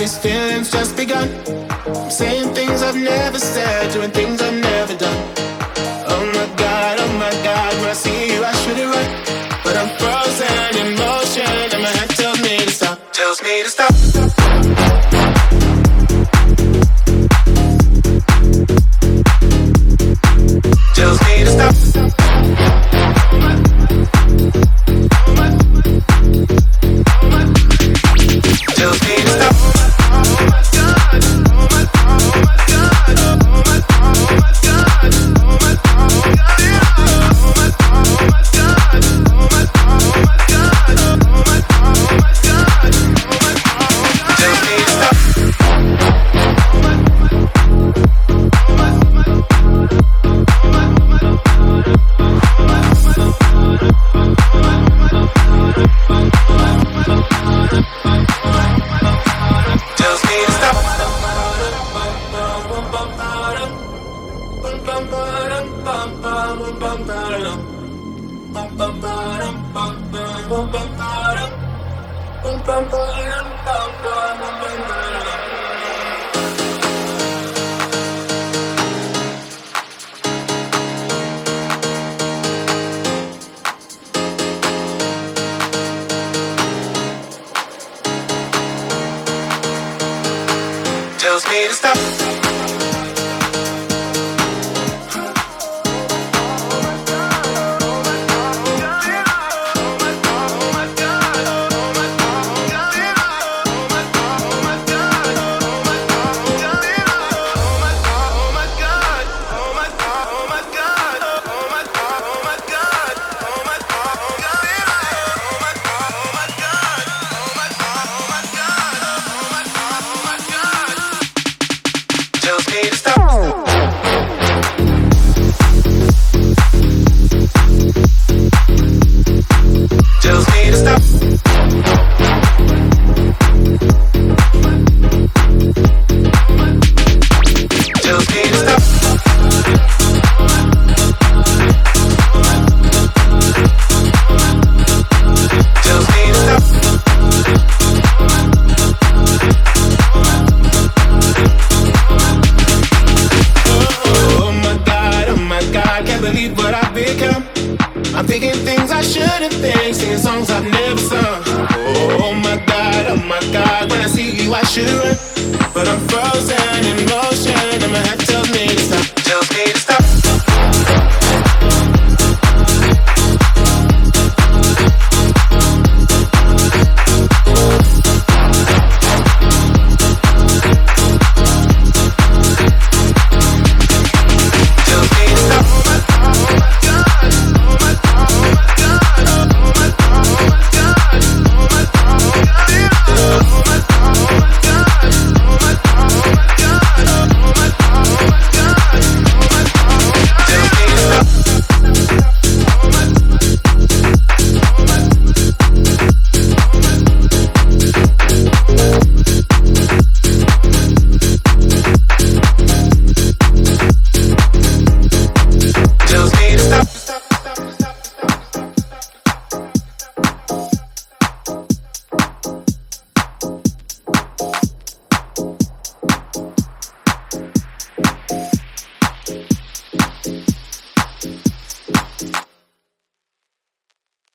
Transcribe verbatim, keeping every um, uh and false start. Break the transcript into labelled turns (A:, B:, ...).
A: these feelings just begun. I'm saying things I've never said, doing things I've never done. Oh my God, oh my God, when I see you I should it right, but I'm frozen in motion and my head tells me to stop, tells me to stop. Tells me to stop. Tells me to stop. Oh my God, oh my, oh my God, oh my, oh my God, oh my, oh my God, oh my, oh my God, oh my, oh my God, oh my, oh my God, oh my, oh my, tells me to stop. Tells me to stop. Tells me to stop. Tells me to stop. Tells me to stop. Tells me to stop. Believe what I've become. I'm thinking things I shouldn't think, singing songs I've never sung. Oh my God, oh my God, when I see you I should run, but I'm frozen in